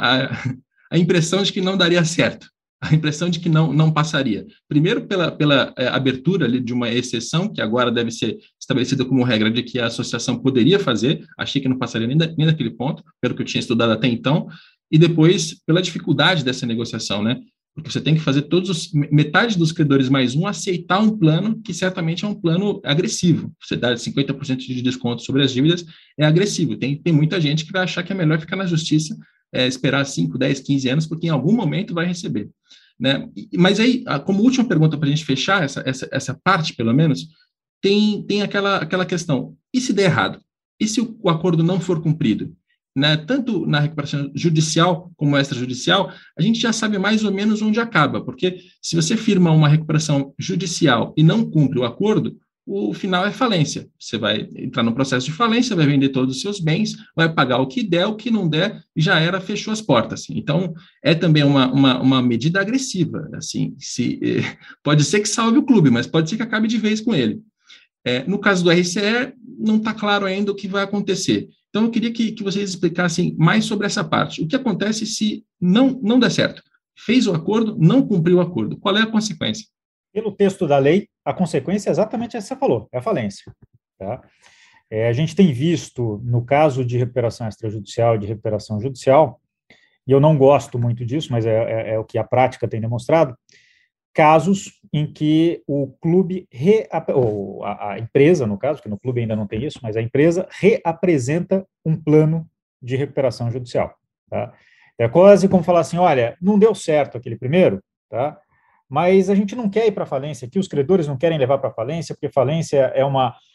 a impressão de que não daria certo, a impressão de que não passaria. Primeiro, pela abertura ali de uma exceção, que agora deve ser estabelecida como regra de que a associação poderia fazer, achei que não passaria nem daquele ponto, pelo que eu tinha estudado até então, e depois pela dificuldade dessa negociação, né? Porque você tem que fazer metade dos credores mais um aceitar um plano que certamente é um plano agressivo. Você dá 50% de desconto sobre as dívidas, é agressivo. Tem muita gente que vai achar que é melhor ficar na justiça, esperar 5, 10, 15 anos, porque em algum momento vai receber. Né? Mas aí, como última pergunta para a gente fechar essa parte, pelo menos, tem aquela questão, e se der errado? E se o acordo não for cumprido? Né? Tanto na recuperação judicial como extrajudicial, a gente já sabe mais ou menos onde acaba, porque se você firma uma recuperação judicial e não cumpre o acordo, o final é falência. Você vai entrar no processo de falência, vai vender todos os seus bens, vai pagar o que der, o que não der, já era, fechou as portas. Então, é também uma medida agressiva. Assim, pode ser que salve o clube, mas pode ser que acabe de vez com ele. No caso do RCE, não está claro ainda o que vai acontecer. Então, eu queria que vocês explicassem mais sobre essa parte. O que acontece se não der certo? Fez o acordo, não cumpriu o acordo. Qual é a consequência? Pelo texto da lei, a consequência é exatamente essa que você falou, é a falência. Tá? A gente tem visto, no caso de recuperação extrajudicial e de recuperação judicial, e eu não gosto muito disso, mas é o que a prática tem demonstrado, casos em que o clube, ou a empresa, no caso, que no clube ainda não tem isso, mas a empresa reapresenta um plano de recuperação judicial. Tá? É quase como falar assim, olha, não deu certo aquele primeiro, tá? Mas a gente não quer ir para a falência, aqui os credores não querem levar para a falência, porque falência é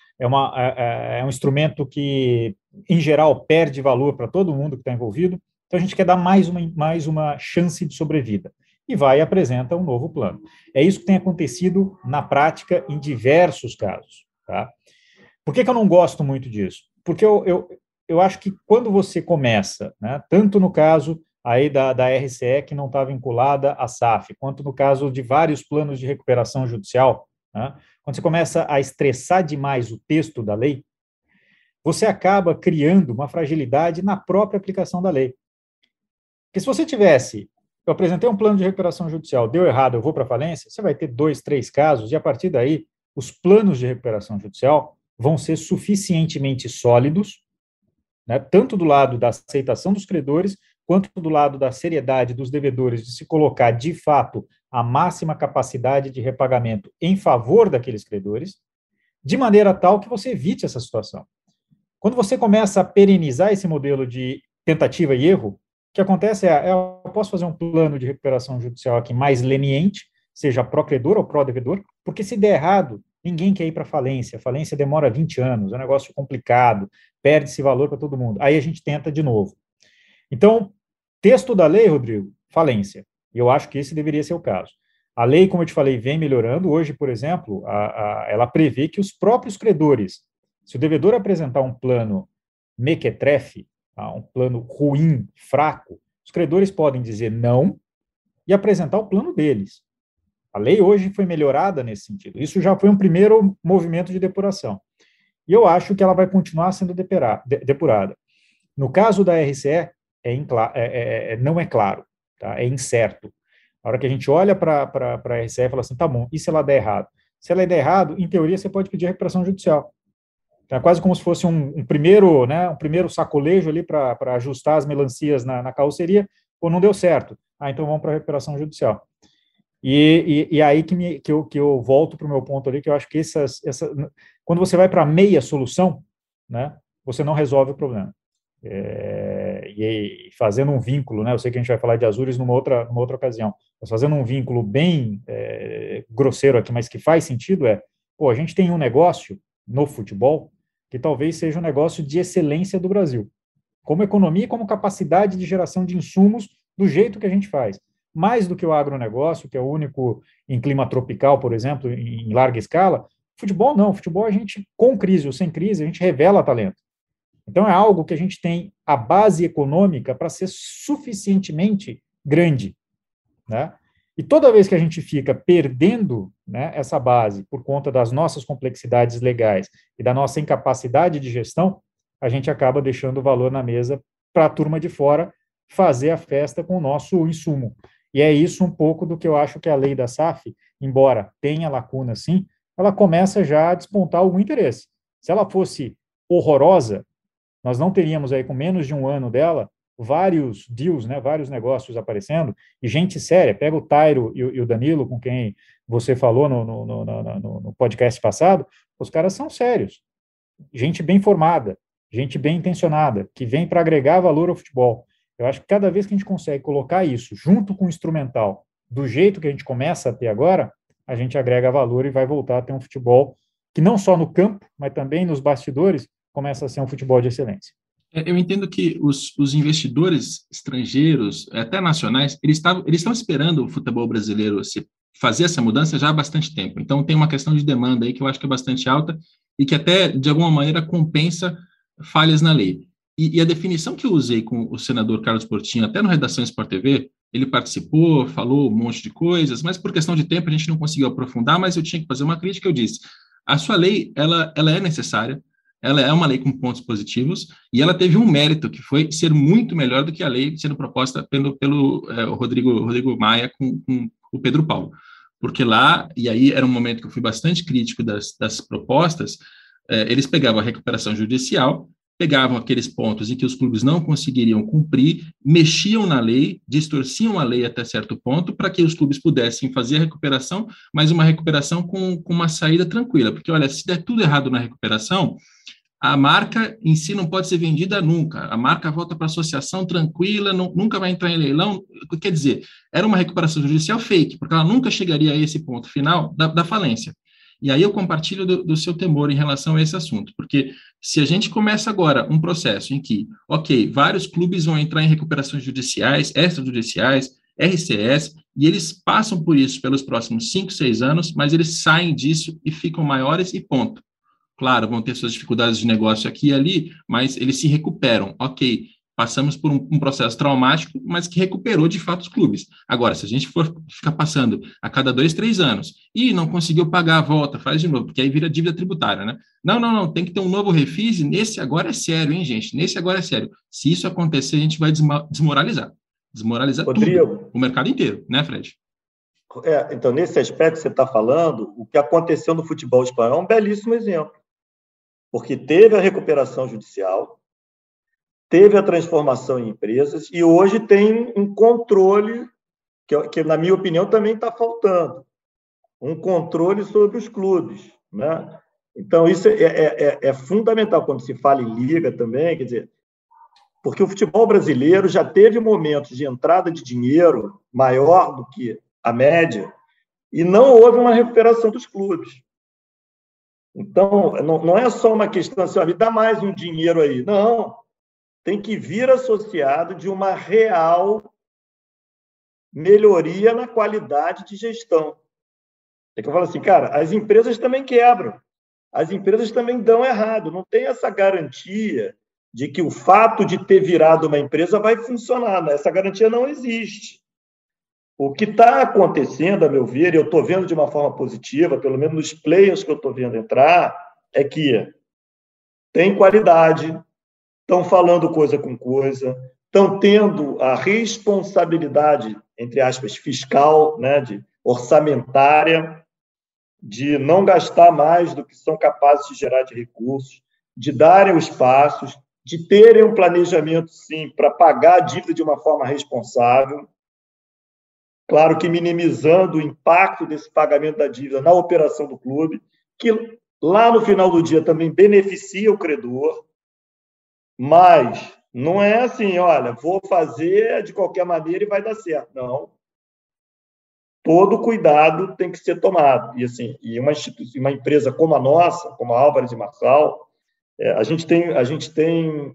um instrumento que, em geral, perde valor para todo mundo que está envolvido, então a gente quer dar mais uma chance de sobrevida, e vai e apresenta um novo plano. É isso que tem acontecido na prática em diversos casos. Tá? Por que eu não gosto muito disso? Porque eu acho que quando você começa, né, tanto no caso aí da RCE, que não está vinculada à SAF, quanto no caso de vários planos de recuperação judicial, né, quando você começa a estressar demais o texto da lei, você acaba criando uma fragilidade na própria aplicação da lei. Porque se você eu apresentei um plano de recuperação judicial, deu errado, eu vou para a falência, você vai ter 2, 3 casos, e a partir daí, os planos de recuperação judicial vão ser suficientemente sólidos, né, tanto do lado da aceitação dos credores, quanto do lado da seriedade dos devedores de se colocar, de fato, a máxima capacidade de repagamento em favor daqueles credores, de maneira tal que você evite essa situação. Quando você começa a perenizar esse modelo de tentativa e erro, o que acontece eu posso fazer um plano de recuperação judicial aqui mais leniente, seja pró-credor ou pró-devedor, porque se der errado, ninguém quer ir para a falência. A falência demora 20 anos, é um negócio complicado, perde-se valor para todo mundo. Aí a gente tenta de novo. Então, texto da lei, Rodrigo, falência. E eu acho que esse deveria ser o caso. A lei, como eu te falei, vem melhorando. Hoje, por exemplo, ela prevê que os próprios credores Se o devedor apresentar um plano mequetrefe, um plano ruim, fraco, os credores podem dizer não e apresentar o plano deles. A lei hoje foi melhorada nesse sentido. Isso já foi um primeiro movimento de depuração. E eu acho que ela vai continuar sendo depurada. No caso da RCE, não é claro, tá? É incerto. A hora que a gente olha para a RCE e fala assim, tá bom, e se ela der errado? Se ela der errado, em teoria, você pode pedir a recuperação judicial. É quase como se fosse um primeiro sacolejo ali para ajustar as melancias na carroceria, ou não deu certo. Então vamos para a recuperação judicial. E aí que eu volto para o meu ponto ali, que eu acho que quando você vai para a meia solução, né, você não resolve o problema. E fazendo um vínculo, né, eu sei que a gente vai falar de Azures numa outra ocasião, mas fazendo um vínculo bem grosseiro aqui, mas que faz sentido, a gente tem um negócio no futebol que talvez seja um negócio de excelência do Brasil, como economia e como capacidade de geração de insumos do jeito que a gente faz. Mais do que o agronegócio, que é o único em clima tropical, por exemplo, em larga escala, futebol não. Futebol a gente, com crise ou sem crise, a gente revela talento. Então é algo que a gente tem a base econômica para ser suficientemente grande, né? E toda vez que a gente fica perdendo, né, essa base por conta das nossas complexidades legais e da nossa incapacidade de gestão, a gente acaba deixando o valor na mesa para a turma de fora fazer a festa com o nosso insumo. E é isso um pouco do que eu acho que a lei da SAF, embora tenha lacuna sim, ela começa já a despontar algum interesse. Se ela fosse horrorosa, nós não teríamos aí, com menos de um ano dela, vários deals, né, vários negócios aparecendo, e gente séria. Pega o Tairo e o Danilo, com quem você falou no podcast passado, os caras são sérios. Gente bem formada, gente bem intencionada, que vem para agregar valor ao futebol. Eu acho que cada vez que a gente consegue colocar isso junto com o instrumental, do jeito que a gente começa a ter agora, a gente agrega valor e vai voltar a ter um futebol que não só no campo, mas também nos bastidores, começa a ser um futebol de excelência. Eu entendo que os investidores estrangeiros, até nacionais, eles estão esperando o futebol brasileiro fazer essa mudança já há bastante tempo. Então, tem uma questão de demanda aí que eu acho que é bastante alta e que até, de alguma maneira, compensa falhas na lei. E a definição que eu usei com o senador Carlos Portinho, até no Redação Sport TV, ele participou, falou um monte de coisas, mas por questão de tempo a gente não conseguiu aprofundar, mas eu tinha que fazer uma crítica. Eu disse, a sua lei, ela é necessária, ela é uma lei com pontos positivos, e ela teve um mérito, que foi ser muito melhor do que a lei sendo proposta pelo Rodrigo Maia com o Pedro Paulo. Porque lá, e aí era um momento que eu fui bastante crítico das propostas, eles pegavam a recuperação judicial, pegavam aqueles pontos em que os clubes não conseguiriam cumprir, mexiam na lei, distorciam a lei até certo ponto, para que os clubes pudessem fazer a recuperação, mas uma recuperação com uma saída tranquila. Porque, olha, se der tudo errado na recuperação, a marca em si não pode ser vendida nunca. A marca volta para a associação tranquila, nunca vai entrar em leilão. Quer dizer, era uma recuperação judicial fake, porque ela nunca chegaria a esse ponto final da falência. E aí eu compartilho do seu temor em relação a esse assunto, porque se a gente começa agora um processo em que, ok, vários clubes vão entrar em recuperações judiciais, extrajudiciais, RCS, e eles passam por isso pelos próximos 5, 6 anos, mas eles saem disso e ficam maiores e ponto. Claro, vão ter suas dificuldades de negócio aqui e ali, mas eles se recuperam. Ok, passamos por um processo traumático, mas que recuperou de fato os clubes. Agora, se a gente for ficar passando a cada 2, 3 anos e não conseguiu pagar a volta, faz de novo, porque aí vira dívida tributária, né? Não, tem que ter um novo refis, e nesse agora é sério, hein, gente? Nesse agora é sério. Se isso acontecer, a gente vai desmoralizar Rodrigo, tudo, o mercado inteiro, né, Fred? Então, nesse aspecto que você está falando, o que aconteceu no futebol espanhol é um belíssimo exemplo, porque teve a recuperação judicial, teve a transformação em empresas e hoje tem um controle, que na minha opinião, também está faltando. Um controle sobre os clubes, né? Então, isso é fundamental quando se fala em liga também, quer dizer, porque o futebol brasileiro já teve momentos de entrada de dinheiro maior do que a média e não houve uma recuperação dos clubes. Então, não é só uma questão assim, me dá mais um dinheiro aí. Não. Tem que vir associado de uma real melhoria na qualidade de gestão. É que eu falo assim, cara, as empresas também quebram. as empresas também dão errado. Não tem essa garantia de que o fato de ter virado uma empresa vai funcionar, né? Essa garantia não existe. O que está acontecendo, a meu ver, e eu estou vendo de uma forma positiva, pelo menos nos players que eu estou vendo entrar, é que tem qualidade, estão falando coisa com coisa, estão tendo a responsabilidade, entre aspas, fiscal, né, de orçamentária, de não gastar mais do que são capazes de gerar de recursos, de darem os passos, de terem um planejamento, sim, para pagar a dívida de uma forma responsável. Claro que minimizando o impacto desse pagamento da dívida na operação do clube, que lá no final do dia também beneficia o credor, mas não é assim, olha, vou fazer de qualquer maneira e vai dar certo. Não. Todo cuidado tem que ser tomado. E, assim, uma empresa como a nossa, como a Álvares e Marçal, a gente tem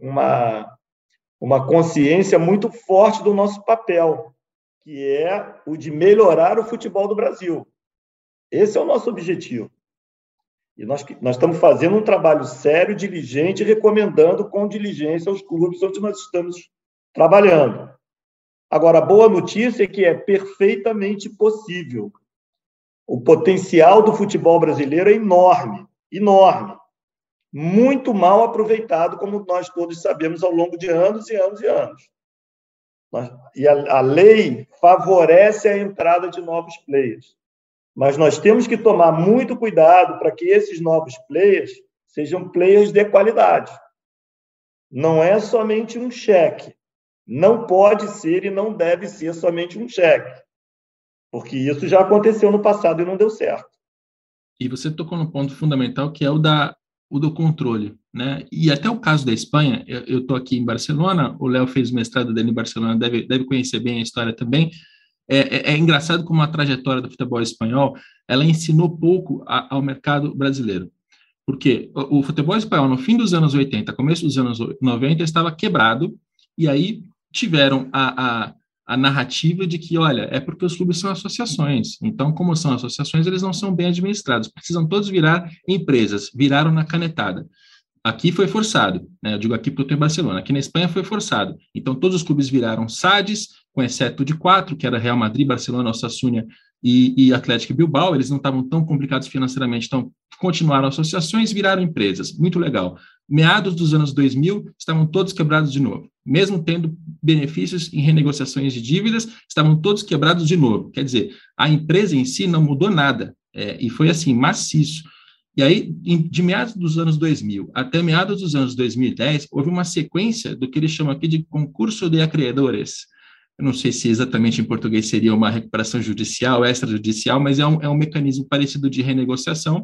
uma consciência muito forte do nosso papel, que é o de melhorar o futebol do Brasil. Esse é o nosso objetivo. E nós estamos fazendo um trabalho sério, diligente, recomendando com diligência aos clubes onde nós estamos trabalhando. Agora, a boa notícia é que é perfeitamente possível. O potencial do futebol brasileiro é enorme, enorme. Muito mal aproveitado, como nós todos sabemos, ao longo de anos e anos e anos. E a lei favorece a entrada de novos players. Mas nós temos que tomar muito cuidado para que esses novos players sejam players de qualidade. Não é somente um cheque. Não pode ser e não deve ser somente um cheque. Porque isso já aconteceu no passado e não deu certo. E você tocou num ponto fundamental, que é o do controle, né? E até o caso da Espanha, eu estou aqui em Barcelona, o Léo fez o mestrado dele em Barcelona, deve conhecer bem a história também. É engraçado como a trajetória do futebol espanhol, ela ensinou pouco ao mercado brasileiro. Porque o futebol espanhol, no fim dos anos 80, começo dos anos 90, estava quebrado, e aí tiveram a narrativa de que, olha, é porque os clubes são associações. Então, como são associações, eles não são bem administrados. Precisam todos virar empresas. Viraram na canetada. Aqui foi forçado, né? Eu digo aqui porque eu estou em Barcelona. Aqui na Espanha foi forçado. Então, todos os clubes viraram SADs, com exceto de 4, que era Real Madrid, Barcelona, Osasuna e Atlético Bilbao. Eles não estavam tão complicados financeiramente, então continuaram associações, viraram empresas. Muito legal. Meados dos anos 2000, estavam todos quebrados de novo. Mesmo tendo benefícios em renegociações de dívidas, estavam todos quebrados de novo. Quer dizer, a empresa em si não mudou nada, e foi assim, maciço. E aí, de meados dos anos 2000 até meados dos anos 2010, houve uma sequência do que eles chamam aqui de concurso de acreedores. Eu não sei se exatamente em português seria uma recuperação judicial, extrajudicial, mas é um mecanismo parecido de renegociação.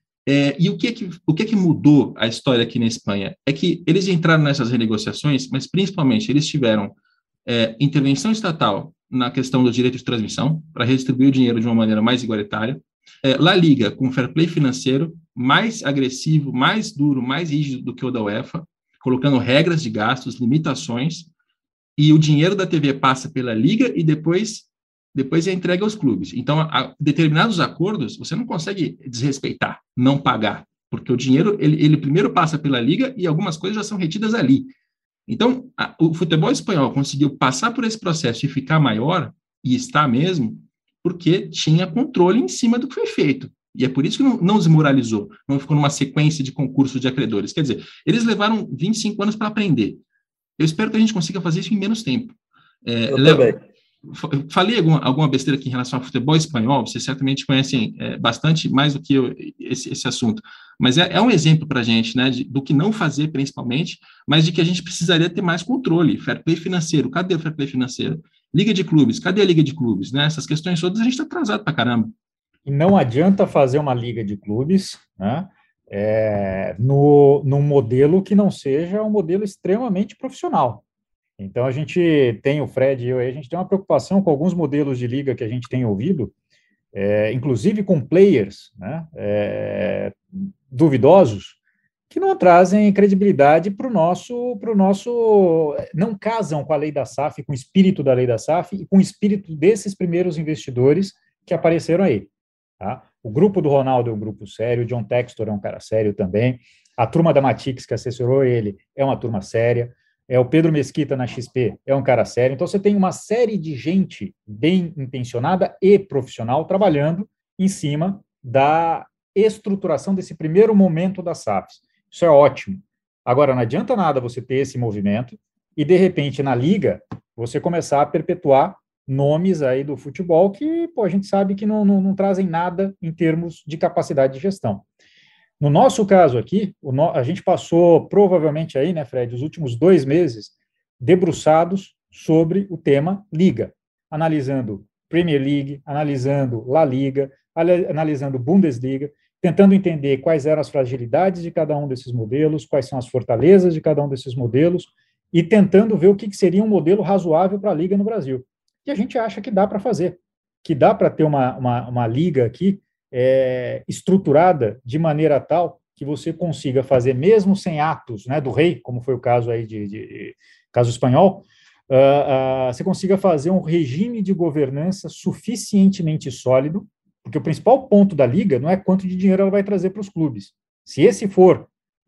E o que mudou a história aqui na Espanha? É que eles entraram nessas renegociações, mas principalmente eles tiveram intervenção estatal na questão do direito de transmissão, para redistribuir o dinheiro de uma maneira mais igualitária. La Liga, com fair play financeiro, mais agressivo, mais duro, mais rígido do que o da UEFA, colocando regras de gastos, limitações, e o dinheiro da TV passa pela Liga e depois é entregue aos clubes. Então, determinados acordos, você não consegue desrespeitar, não pagar, porque o dinheiro, ele primeiro passa pela Liga e algumas coisas já são retidas ali. Então, o futebol espanhol conseguiu passar por esse processo e ficar maior, e está mesmo, porque tinha controle em cima do que foi feito. E é por isso que não desmoralizou, não ficou numa sequência de concursos de acreedores. Quer dizer, eles levaram 25 anos para aprender. Eu espero que a gente consiga fazer isso em menos tempo. Léo, falei alguma besteira aqui em relação ao futebol espanhol, vocês certamente conhecem bastante mais do que eu esse assunto, mas é um exemplo para a gente, né, do que não fazer principalmente, mas de que a gente precisaria ter mais controle. Fair play financeiro, cadê o fair play financeiro? Liga de clubes, cadê a liga de clubes? Né? Essas questões todas a gente está atrasado para caramba. E não adianta fazer uma liga de clubes, né, num modelo que não seja um modelo extremamente profissional. Então, a gente tem, o Fred e eu, a gente tem uma preocupação com alguns modelos de liga que a gente tem ouvido, inclusive com players, né, duvidosos, que não trazem credibilidade para o nosso, não casam com a lei da SAF, com o espírito da lei da SAF e com o espírito desses primeiros investidores que apareceram aí. Tá? O grupo do Ronaldo é um grupo sério, o John Textor é um cara sério também, a turma da Matix, que assessorou ele, é uma turma séria, o Pedro Mesquita na XP é um cara sério. Então, você tem uma série de gente bem intencionada e profissional trabalhando em cima da estruturação desse primeiro momento das SAFs. Isso é ótimo. Agora, não adianta nada você ter esse movimento e, de repente, na Liga, você começar a perpetuar nomes aí do futebol que, a gente sabe que não trazem nada em termos de capacidade de gestão. No nosso caso aqui, a gente passou provavelmente aí, né, Fred, os últimos 2 meses debruçados sobre o tema Liga, analisando Premier League, analisando La Liga, analisando Bundesliga, tentando entender quais eram as fragilidades de cada um desses modelos, quais são as fortalezas de cada um desses modelos, e tentando ver o que seria um modelo razoável para a Liga no Brasil. E a gente acha que dá para fazer, que dá para ter uma Liga aqui estruturada de maneira tal que você consiga fazer, mesmo sem atos, né, do rei, como foi o caso aí de caso espanhol, você consiga fazer um regime de governança suficientemente sólido, porque o principal ponto da Liga não é quanto de dinheiro ela vai trazer para os clubes. Se essa for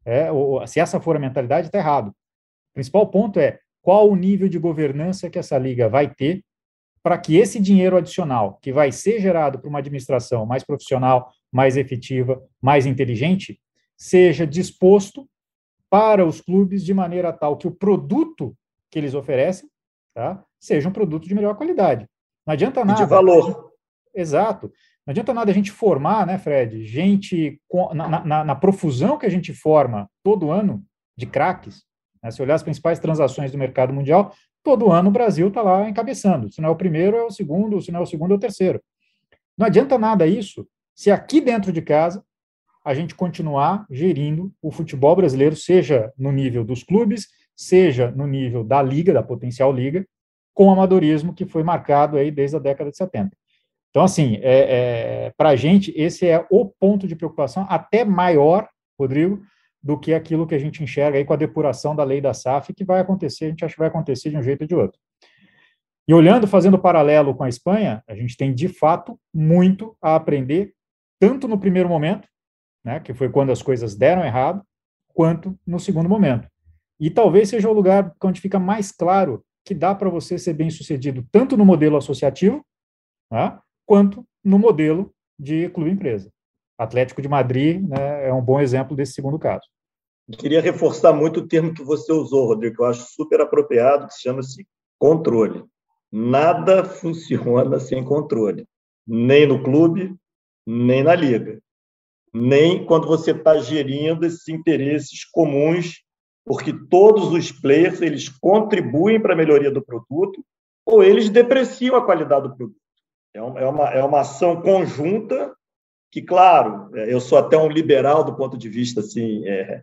a mentalidade, está errado. O principal ponto é qual o nível de governança que essa Liga vai ter para que esse dinheiro adicional, que vai ser gerado por uma administração mais profissional, mais efetiva, mais inteligente, seja disposto para os clubes de maneira tal que o produto que eles oferecem, tá, seja um produto de melhor qualidade. Não adianta nada... E de valor. Exato. Não adianta nada a gente formar, né, Fred, gente na profusão que a gente forma todo ano de craques, né, se olhar as principais transações do mercado mundial, todo ano o Brasil está lá encabeçando. Se não é o primeiro, é o segundo, se não é o segundo, é o terceiro. Não adianta nada isso se aqui dentro de casa a gente continuar gerindo o futebol brasileiro, seja no nível dos clubes, seja no nível da Liga, da potencial Liga, com o amadorismo que foi marcado aí desde a década de 70. Então, assim, para a gente, esse é o ponto de preocupação até maior, Rodrigo, do que aquilo que a gente enxerga aí com a depuração da lei da SAF, que vai acontecer, a gente acha que vai acontecer de um jeito ou de outro. E olhando, fazendo paralelo com a Espanha, a gente tem, de fato, muito a aprender, tanto no primeiro momento, né, que foi quando as coisas deram errado, quanto no segundo momento. E talvez seja o lugar onde fica mais claro que dá para você ser bem-sucedido tanto no modelo associativo, né, quanto no modelo de clube-empresa. Atlético de Madrid, né, é um bom exemplo desse segundo caso. Eu queria reforçar muito o termo que você usou, Rodrigo, que eu acho super apropriado, que chama-se controle. Nada funciona sem controle, nem no clube, nem na liga, nem quando você está gerindo esses interesses comuns, porque todos os players eles contribuem para a melhoria do produto ou eles depreciam a qualidade do produto. É uma ação conjunta que, claro, eu sou até um liberal do ponto de vista assim,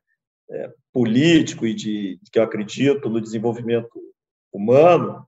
político e de que eu acredito no desenvolvimento humano,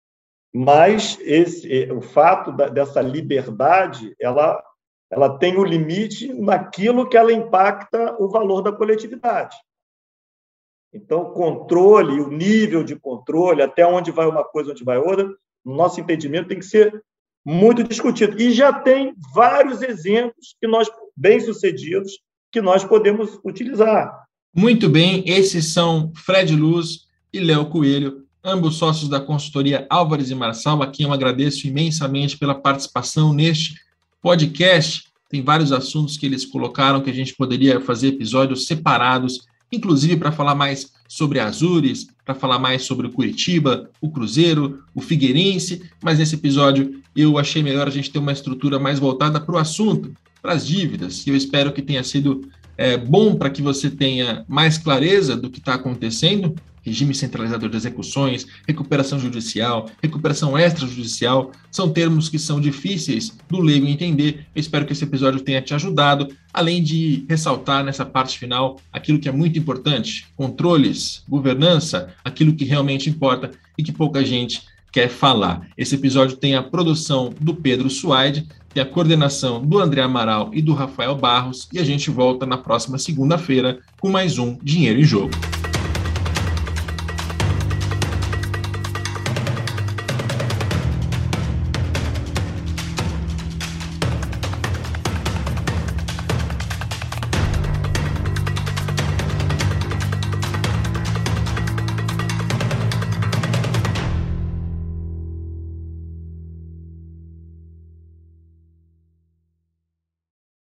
mas o fato dessa liberdade, ela tem um limite naquilo que ela impacta o valor da coletividade. Então, o controle, o nível de controle, até onde vai uma coisa, onde vai outra, no nosso entendimento, tem que ser muito discutido. E já tem vários exemplos que nós, bem-sucedidos, que nós podemos utilizar. Muito bem, esses são Fred Luz e Léo Coelho, ambos sócios da consultoria Álvares e Marçal, a quem eu agradeço imensamente pela participação neste podcast. Tem vários assuntos que eles colocaram que a gente poderia fazer episódios separados, inclusive para falar mais sobre a Azures, para falar mais sobre o Curitiba, o Cruzeiro, o Figueirense, mas nesse episódio eu achei melhor a gente ter uma estrutura mais voltada para o assunto, para as dívidas, e eu espero que tenha sido bom para que você tenha mais clareza do que está acontecendo, regime centralizador de execuções, recuperação judicial, recuperação extrajudicial, são termos que são difíceis do leigo entender. Eu espero que esse episódio tenha te ajudado, além de ressaltar nessa parte final aquilo que é muito importante, controles, governança, aquilo que realmente importa e que pouca gente quer falar. Esse episódio tem a produção do Pedro Suaide, tem a coordenação do André Amaral e do Rafael Barros, e a gente volta na próxima segunda-feira com mais um Dinheiro em Jogo.